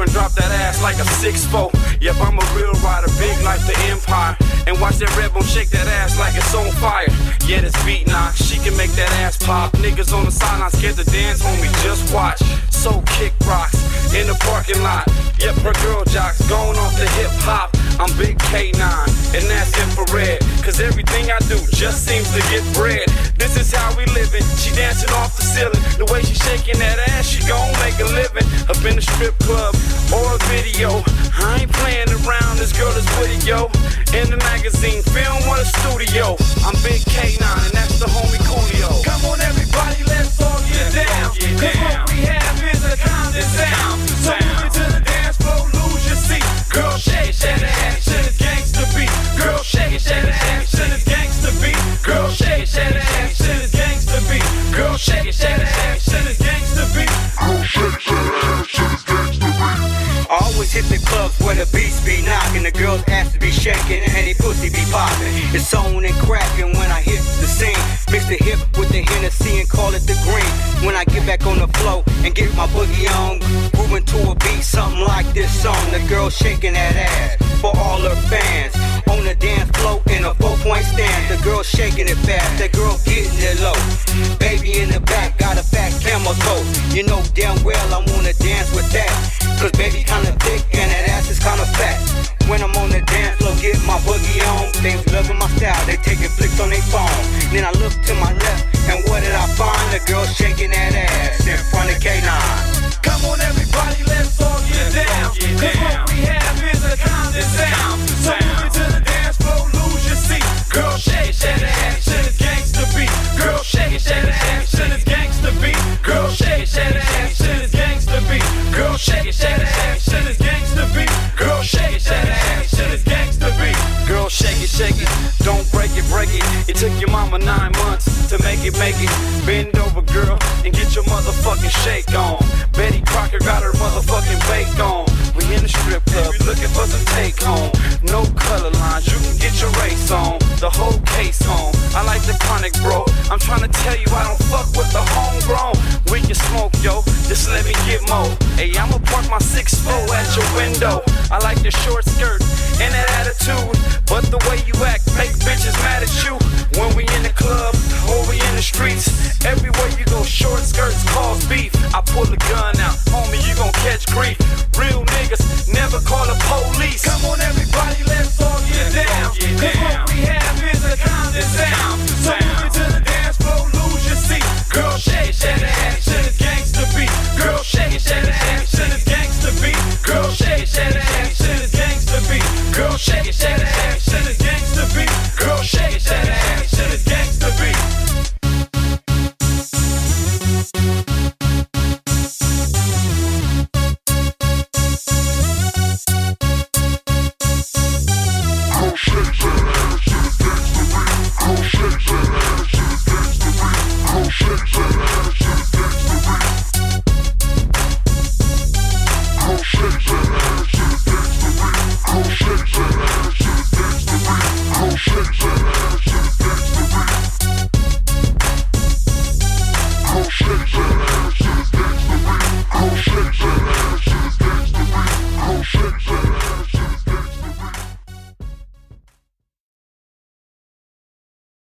and drop that ass like a 6'4". Yep, I'm a real rider, big like the Empire. And watch that red bone shake that ass like it's on fire. Yeah, this beat knock, she can make that ass pop. Niggas on the sideline scared to dance, homie, just watch. So kick rocks in the parking lot. Yep, her girl jocks going off the hip hop. I'm Big K9, and that's infrared. Cause everything I do just seems to get bread. This is how we living, she dancing off the ceiling. The way she shaking that ass, she gon' make a living. Up in a strip club or a video. I ain't playing around, this girl is with it, yo. In the magazine, film or the studio. I'm Big K9, and that's the homie Coolio. Come on everybody, let's all get down. Cause what we have is a constant sound. So move it to the dance floor, lose your seat. Girl, shake that action is gangsta beat. Girl, shake that action is gangsta beat. Girl, shake that action is gangsta beat. Girl, shake that action is gangsta beat. Girl, shake that action is gangsta beat. I always hit the clubs where the beats be knocking, the girls' asses be shaking, and they pussy be popping. It's on and cracking when I hit the scene. Mix the hip with the Hennessy and call it the green. When I get back on the flow and get my boogie on, grooving to a beat, something like this song. The girl shaking that ass for all her fans. On the dance floor in a 4-point stand, the girl shaking it fast, that girl getting it low. Baby in the back got a fat camel toe. You know damn well I wanna dance with that. Cause baby kinda thick and that ass is kinda fat. When I'm on the dance floor, get my boogie on. They loving my style, they taking flicks on their phone. Then I look to my left, and what did I find? The girl shaking that ass in front of K9. Come on everybody, let's all get down. Cause what we have is a constant sound. So move it to the dance floor, lose your seat. Girl, shake that action is gangsta beat. Girl, shake that action is gangsta beat. Girl, shake that action is gangsta beat. Girl, shake that action is gangsta beat. Girl, shake that action is gangsta beat. Girl, shake it, don't break it, break it. It took your mama 9 months to make it. Bend over, girl, and get your motherfucking shake on. Betty Crocker got her motherfucking bake on. We in the strip club, looking for some take home. No color lines, you can get your race on. The whole case on. I like the chronic, bro. I'm trying to tell you I don't fuck with the homegrown. We can smoke, yo, just let me get more. Hey, I'ma park my 6'4" at your window. I like the short skirt and that attitude, but the way you act make bitches mad at you. When we in the club or we in the streets, everywhere you go, short skirts cause beef. I pull the gun out, homie, you gon' catch grief. Real niggas never call the police. Come on everybody, let's all get down. Cause what we have is a constant sound. So move it to the dance floor, lose your seat. Girl, shake that action is gangsta beat. Girl, shake that action is gangsta beat. Girl, shake that action is gangsta beat. Girl, shake that action is gangsta beat. Girl, shake that action is gangsta beat. Girl, shake that action is gangsta beat. Girl, shake that action is gangsta beat. Girl, shake that